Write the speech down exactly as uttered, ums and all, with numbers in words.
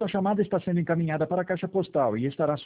Sua chamada está sendo encaminhada para a caixa postal e estará